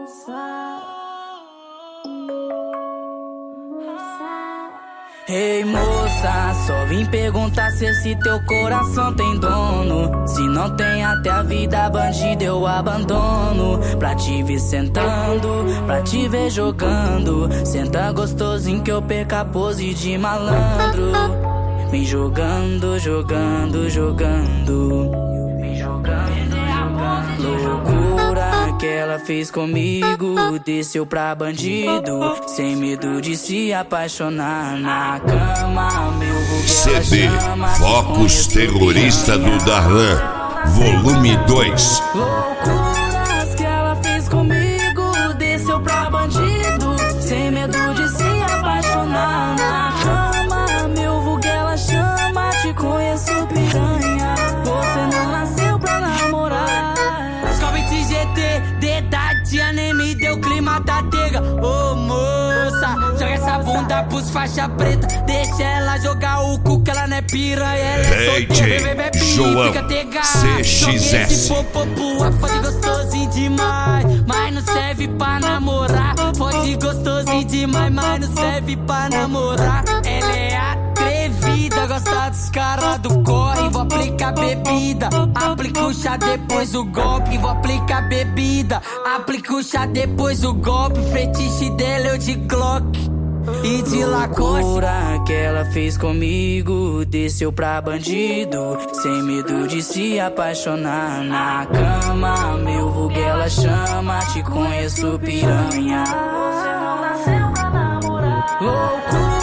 Ei moça, só vim perguntar se esse teu coração tem dono. Se não tem, até a vida bandida eu abandono. Pra te ver sentando, pra te ver jogando. Senta gostosinho que eu perca a pose de malandro. Vem jogando, jogando, jogando. Vem jogando, jogando. Loucura que ela fez comigo, desceu pra bandido, sem medo de se apaixonar na cama. Meu vulgo CD Focus Terrorista do Darlan, volume 2. Loucuras que ela fez comigo, desceu pra bandido, sem medo de se apaixonar na cama. Meu vulgo ela chama, te conheço piranha, você não nasceu pra namorar. Sobe GT, dedadinha nem me deu clima da tega. Ô moça, joga essa bunda pros faixa preta, deixa ela jogar o cu que ela não é piranha, ela é solteira, bebê João fica tegada. CXS. Esse popopu, fode gostosinho demais, mas não serve pra namorar. Fode gostosinho demais, mas não serve pra namorar. Ela é atrevida, gosta dos caras do corre. Vou aplicar bebida, aplica o chá depois o golpe. Vou aplicar bebida, aplica o chá depois o golpe. Fetiche dela eu de Glock e de Lacoste. Loucura que ela fez comigo, desceu pra bandido, sem medo de se apaixonar na cama. Meu vulgo ela chama, te conheço piranha, você não nasceu pra namorar. Loucura